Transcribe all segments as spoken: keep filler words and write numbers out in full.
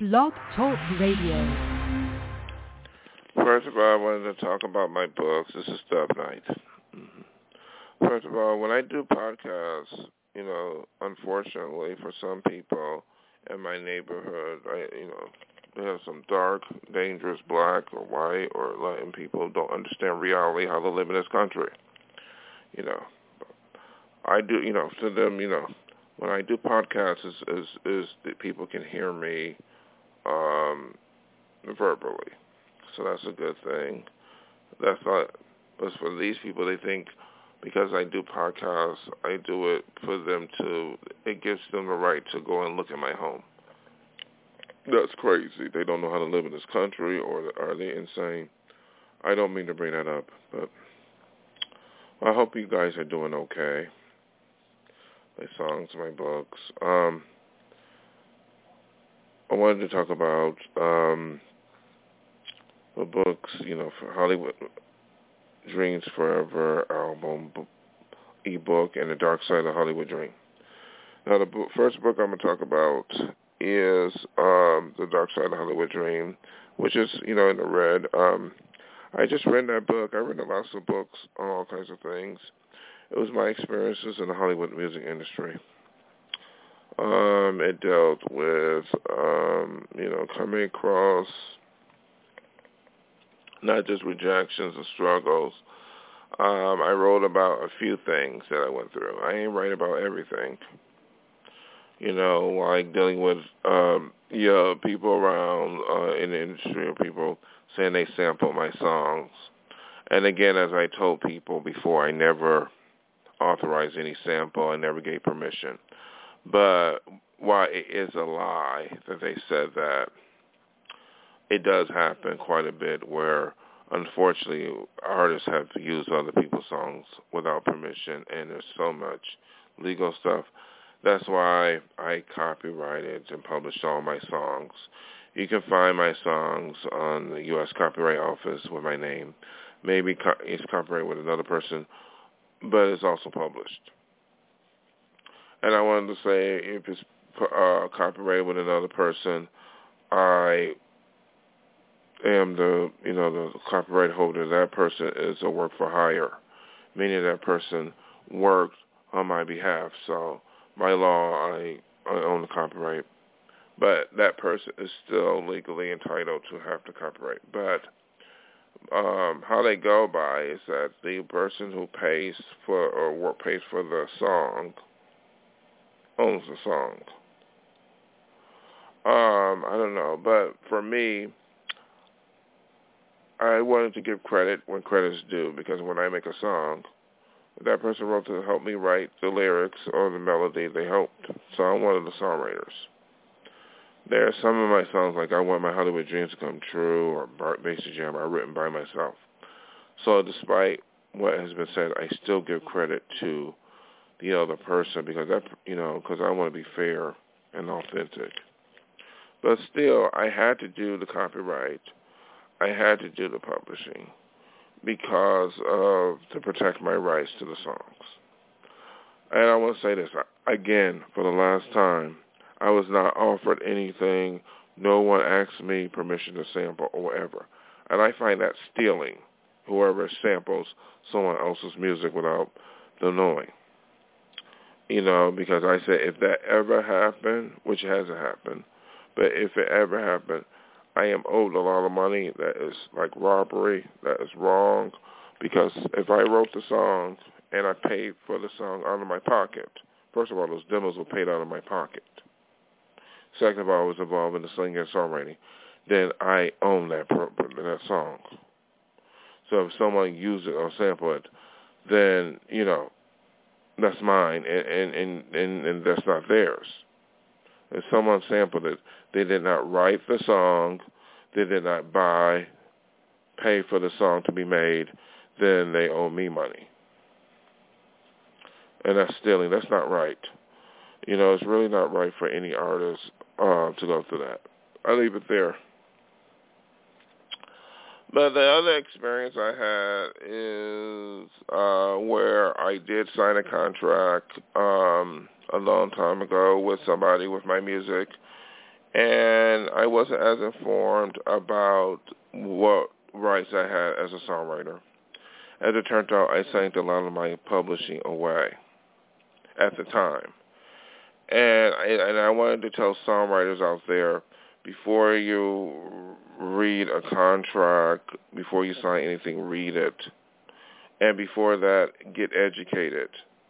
Blog Talk Radio. First of all, I wanted to talk about my books. This is Dub Night. Mm-hmm. First of all, when I do podcasts, you know, unfortunately for some people in my neighborhood, I, you know, they have some dark, dangerous black or white or Latin people who don't understand reality, how to live in this country. You know, I do, you know, to them, you know, when I do podcasts, is is, is that people can hear me um, verbally. So that's a good thing. That's not, as for these people, they think because I do podcasts, I do it for them to, it gives them the right to go and look at my home. That's crazy. They don't know how to live in this country, or are they insane? I don't mean to bring that up, but I hope you guys are doing okay. My songs, my books. Um, I wanted to talk about um, the books, you know, for Hollywood Dreams Forever album, ebook, and The Dark Side of Hollywood Dream. Now, the book, first book I'm going to talk about is um, The Dark Side of Hollywood Dream, which is, you know, in the red. Um, I just read that book. I read lots of books on all kinds of things. It was my experiences in the Hollywood music industry. Um, it dealt with, um, you know, coming across not just rejections and struggles. Um, I wrote about a few things that I went through. I ain't write about everything. You know, like dealing with, um, yeah, people around uh, in the industry, or people saying they sampled my songs. And again, as I told people before, I never authorized any sample. I never gave permission. But while it is a lie that they said that, it does happen quite a bit where, unfortunately, artists have to use other people's songs without permission, and there's so much legal stuff. That's why I copyrighted and published all my songs. You can find my songs on the U S Copyright Office with my name. Maybe it's copyrighted with another person, but it's also published. And I wanted to say, if it's uh, copyrighted with another person, I am the, you know, the copyright holder. That person is a work for hire, meaning that person worked on my behalf. So by law, I, I own the copyright, but that person is still legally entitled to have the copyright. But um, how they go by is that the person who pays for or work pays for the song owns the song. Um, I don't know, but for me, I wanted to give credit when credit's due, because when I make a song, if that person wrote to help me write the lyrics or the melody, they helped. So I'm one of the songwriters. There are some of my songs, like I Want My Hollywood Dreams to Come True or Bart Basic Jam, are written by myself. So despite what has been said, I still give credit to the other person, because that, you know, because I want to be fair and authentic. But still, I had to do the copyright. I had to do the publishing because of to protect my rights to the songs. And I want to say this again for the last time: I was not offered anything. No one asked me permission to sample or whatever. And I find that stealing. Whoever samples someone else's music without them knowing. You know, because I said if that ever happened, which hasn't happened, but if it ever happened, I am owed a lot of money. That is like robbery. That is wrong. Because if I wrote the song and I paid for the song out of my pocket, first of all, those demos were paid out of my pocket. Second of all, I was involved in the singing and songwriting. Then I own that that song. So if someone uses it or sample it, then, you know, that's mine, and, and, and, and, and that's not theirs. If someone sampled it, they did not write the song, they did not buy, pay for the song to be made, then they owe me money. And that's stealing. That's not right. You know, it's really not right for any artist uh, to go through that. I leave it there. But the other experience I had is uh, where I did sign a contract um, a long time ago with somebody with my music, and I wasn't as informed about what rights I had as a songwriter. As it turned out, I signed a lot of my publishing away at the time. And I, and I wanted to tell songwriters out there, before you read a contract, before you sign anything, read it. And before that, get educated.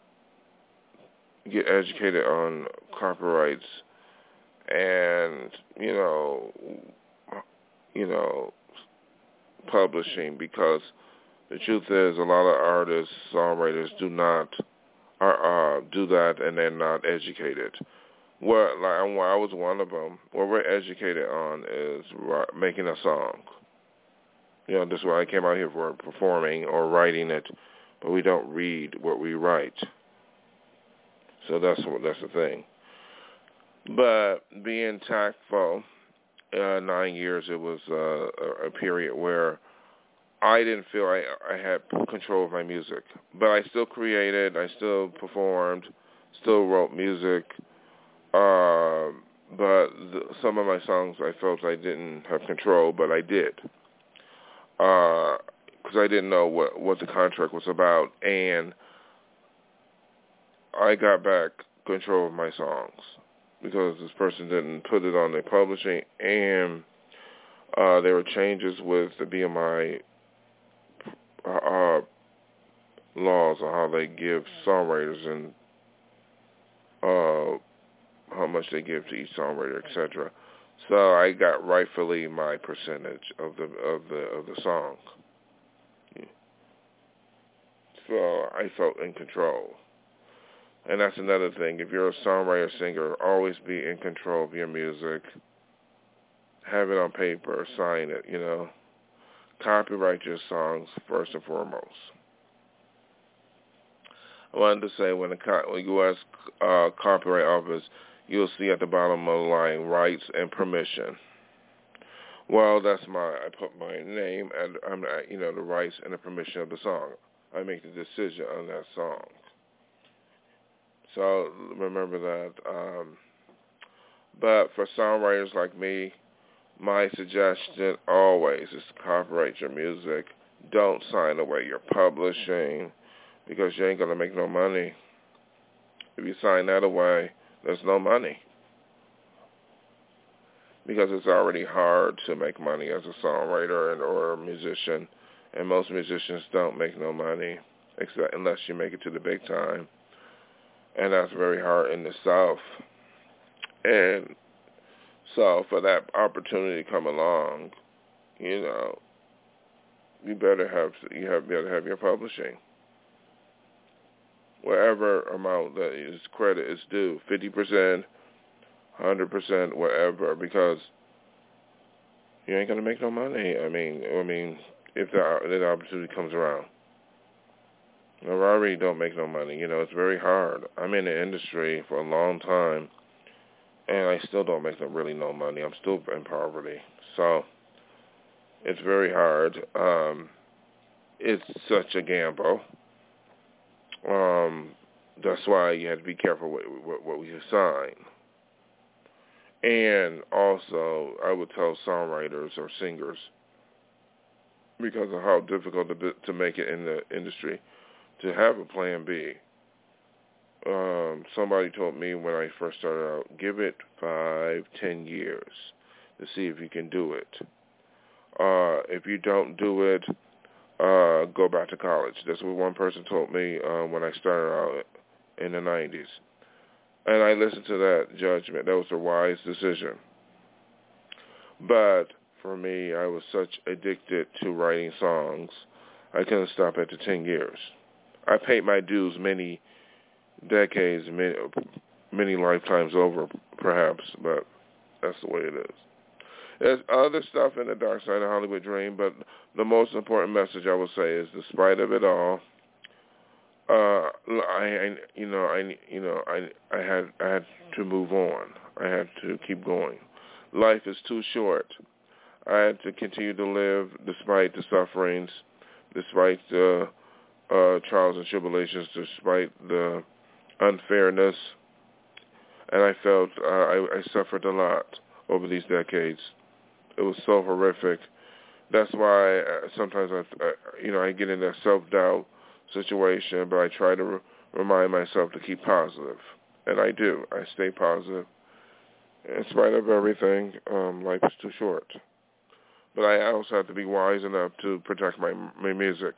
Get educated on copyrights and, you know, you know, publishing, because the truth is a lot of artists, songwriters do not are, uh, do that, and they're not educated. What, like, well, I was one of them. What we're educated on is making a song. You know, this is why I came out here for performing or writing it, but we don't read what we write. So that's what that's the thing. But being tactful, uh, nine years, it was uh, a period where I didn't feel I, I had control of my music. But I still created, I still performed, still wrote music. Uh, but the, some of my songs I felt I didn't have control, but I did. Because uh, I didn't know what, what the contract was about. And I got back control of my songs because this person didn't put it on their publishing, and uh, there were changes with the B M I uh, laws on how they give songwriters and uh, how much they give to each songwriter, et cetera. So I got rightfully my percentage of the of the of the song. So I felt in control. And that's another thing. If you're a songwriter, singer, always be in control of your music. Have it on paper, sign it, you know. Copyright your songs first and foremost. I wanted to say when the U S uh, Copyright Office, you'll see at the bottom of the line, rights and permission. Well, that's my, I put my name and, I'm, you know, the rights and the permission of the song. I make the decision on that song. So remember that. Um, but for songwriters like me, my suggestion always is to copyright your music. Don't sign away your publishing because you ain't going to make no money. If you sign that away, there's no money. Because it's already hard to make money as a songwriter and, or a musician. And most musicians don't make no money except unless you make it to the big time. And that's very hard in the South. And so for that opportunity to come along, you know, you better have you have better have your publishing. Whatever amount that is credit is due, fifty percent, one hundred percent, whatever, because you ain't gonna make no money. I mean, I mean, if the, if the opportunity comes around. I already don't make no money. You know, it's very hard. I'm in the industry for a long time, and I still don't make no, really no money. I'm still in poverty. So it's very hard. Um, it's such a gamble. Um, that's why you have to be careful what, what, what we sign. And also, I would tell songwriters or singers, because of how difficult to, to make it in the industry, to have a plan B. Um, somebody told me when I first started out, give it five, ten years to see if you can do it. Uh, if you don't do it, uh, go back to college. That's what one person told me uh, when I started out in the nineties. And I listened to that judgment. That was a wise decision. But for me, I was such addicted to writing songs, I couldn't stop after ten years. I paid my dues many decades, many, many lifetimes over, perhaps, but that's the way it is. There's other stuff in the dark side of Hollywood Dream, but the most important message I will say is, despite of it all, uh, I, I, you know, I, you know, I, I had, I had to move on. I had to keep going. Life is too short. I had to continue to live despite the sufferings, despite the uh, trials and tribulations, despite the unfairness, and I felt uh, I, I suffered a lot over these decades. It was so horrific. That's why uh, sometimes I, uh, you know, I get in that self-doubt situation, but I try to re- remind myself to keep positive, and I do. I stay positive in spite of everything. Um, life is too short, but I also have to be wise enough to protect my my music,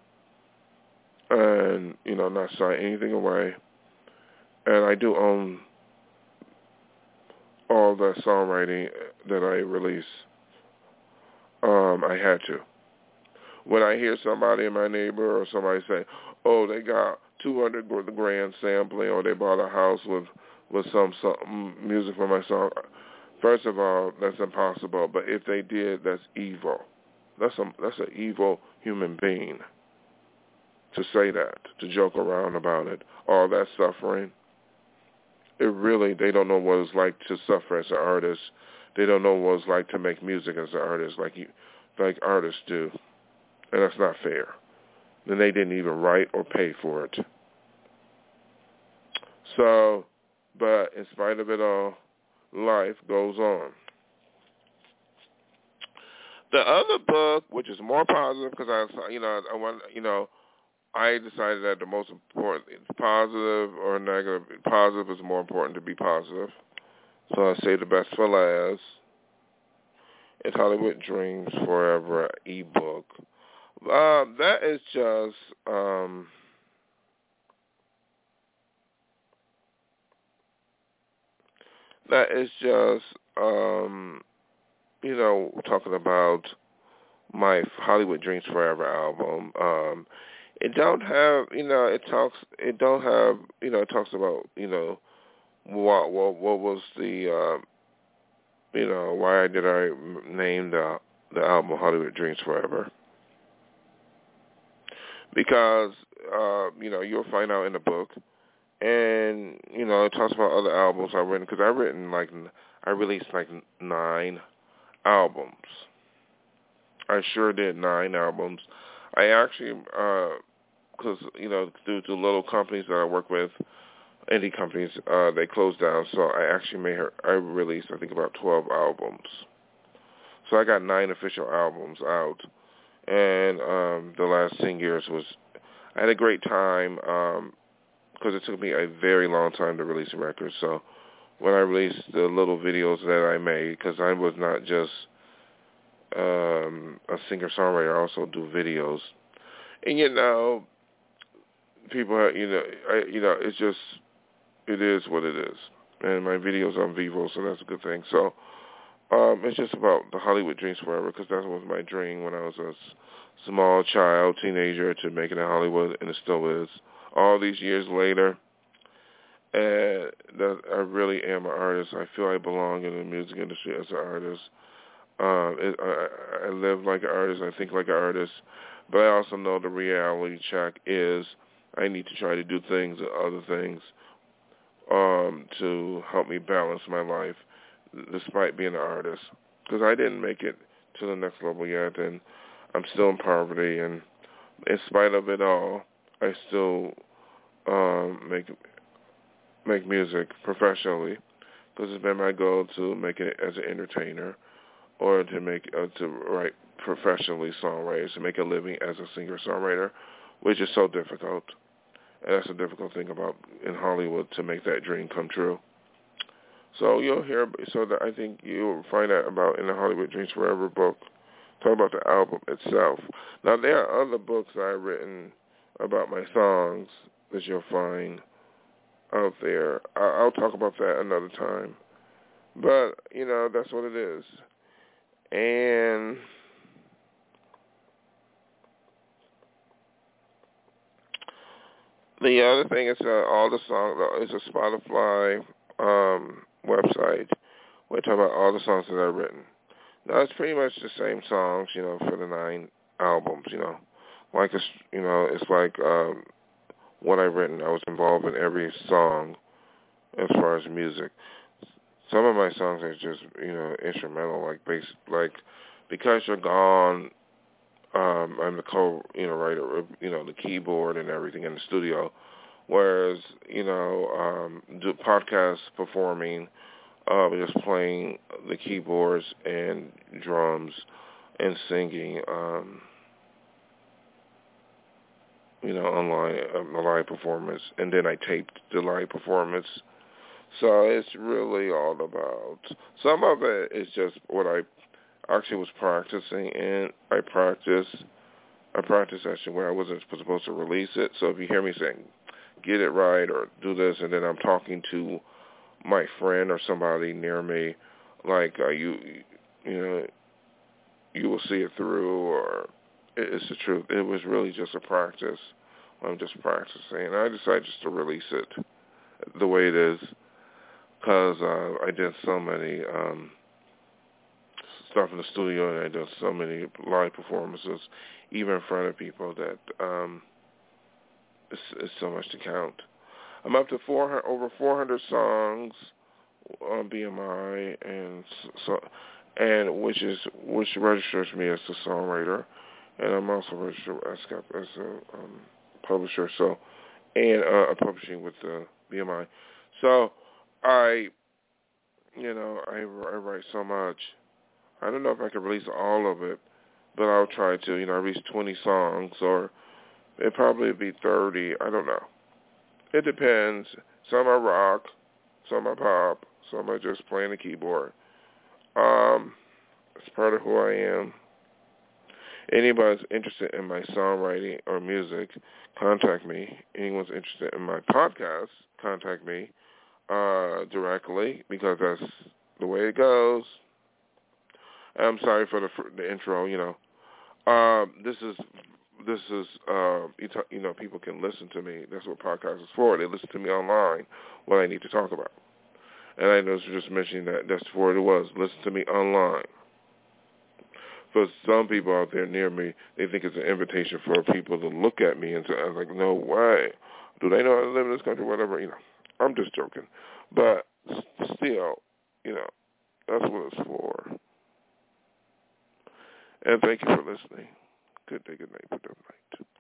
and you know, not sign anything away. And I do own all the songwriting that I release. Um, I had to. When I hear somebody in my neighbor or somebody say, "Oh, they got two hundred grand sampling," or they bought a house with with some, some music for my song, first of all, that's impossible. But if they did, that's evil. That's a that's an evil human being to say that, to joke around about it. All that suffering. It really, they don't know what it's like to suffer as an artist. They don't know what it's like to make music as an artist, like you, like artists do, and that's not fair. And they didn't even write or pay for it. So, but in spite of it all, life goes on. The other book, which is more positive, because I, you know, I want, you know, I decided that the most important, positive or negative, positive is more important to be positive. So I say the best for last. It's Hollywood Dreams Forever ebook. Uh, that is just, um, that is just, um, you know, talking about my Hollywood Dreams Forever album. Um, it don't have, you know, it talks, it don't have, you know, it talks about, you know, what, what, what was the, uh, you know, why did I name the the album Hollywood Dreams Forever? Because, uh, you know, you'll find out in the book, and, you know, it talks about other albums I've written, because I've written, like, I released, like, nine albums. I sure did nine albums. I actually, because, uh, you know, through the little companies that I work with, indie companies, uh, they closed down, so I actually made her, I released, I think, about twelve albums. So I got nine official albums out, and um, the last ten years was, I had a great time, um, because it took me a very long time to release a record. So when I released the little videos that I made, because I was not just um, a singer-songwriter, I also do videos. And, you know, people, have, you know, I, you know, it's just, it is what it is. And my video's on Vivo, so that's a good thing. So um, it's just about the Hollywood Dreams Forever, because that was my dream when I was a small child, teenager, to make it in Hollywood, and it still is. All these years later, and that I really am an artist. I feel I belong in the music industry as an artist. Um, it, I, I live like an artist. I think like an artist. But I also know the reality check is I need to try to do things and other things um, to help me balance my life despite being an artist. Because I didn't make it to the next level yet, and I'm still in poverty. And in spite of it all, I still um, make make music professionally, because it's been my goal to make it as an entertainer, or to make uh, to write professionally songwriters, to make a living as a singer-songwriter, which is so difficult. And that's a difficult thing about in Hollywood, to make that dream come true. So you'll hear, so that I think you'll find out about in the Hollywood Dreams Forever book, talk about the album itself. Now, there are other books I've written about my songs that you'll find out there. I'll talk about that another time. But, you know, that's what it is. And the other thing is uh, all the songs, it's a Spotify um, website where I talk about all the songs that I've written. Now, it's pretty much the same songs, you know, for the nine albums, you know. Like, it's, you know, it's like um, what I've written. I was involved in every song as far as music. Some of my songs are just, you know, instrumental, like bass, like Because You're Gone. Um, I'm the co, you know, writer, you know, the keyboard and everything in the studio. Whereas, you know, um, do podcast performing, uh, just playing the keyboards and drums and singing, um, you know, online, um, a live performance. And then I taped the live performance. So it's really all about, some of it is just what I actually was practicing, and I practiced, I practiced actually where I wasn't supposed to release it. So if you hear me saying, get it right or do this, and then I'm talking to my friend or somebody near me, like uh, you, you know, you will see it through, or it's the truth. It was really just a practice. I'm just practicing, and I decided just to release it the way it is, because uh, I did so many um, stuff in the studio, and I did so many live performances, even in front of people, that um, it's, it's so much to count. I'm up to four hundred, over four hundred songs on B M I, and so, and which is which registers me as a songwriter, and I'm also registered as, as a um, publisher. So, and uh, I'm publishing with the B M I. So, I, you know, I, I write so much. I don't know if I can release all of it, but I'll try to. You know, I release twenty songs, or it probably be thirty. I don't know. It depends. Some are rock, some are pop, some are just playing the keyboard. Um, it's part of who I am. Anybody's interested in my songwriting or music, contact me. Anyone's interested in my podcast, contact me uh, directly, because that's the way it goes. I'm sorry for the the intro. You know, um, this is. This is, uh, you, talk, you know, people can listen to me. That's what podcast is for. They listen to me online, what I need to talk about. And I was just mentioning that that's what it was. Listen to me online. For some people out there near me, they think it's an invitation for people to look at me and say, I was like, no way. Do they know how to live in this country? Whatever, you know. I'm just joking. But still, you know, that's what it's for. And thank you for listening. Good day, good night, good night.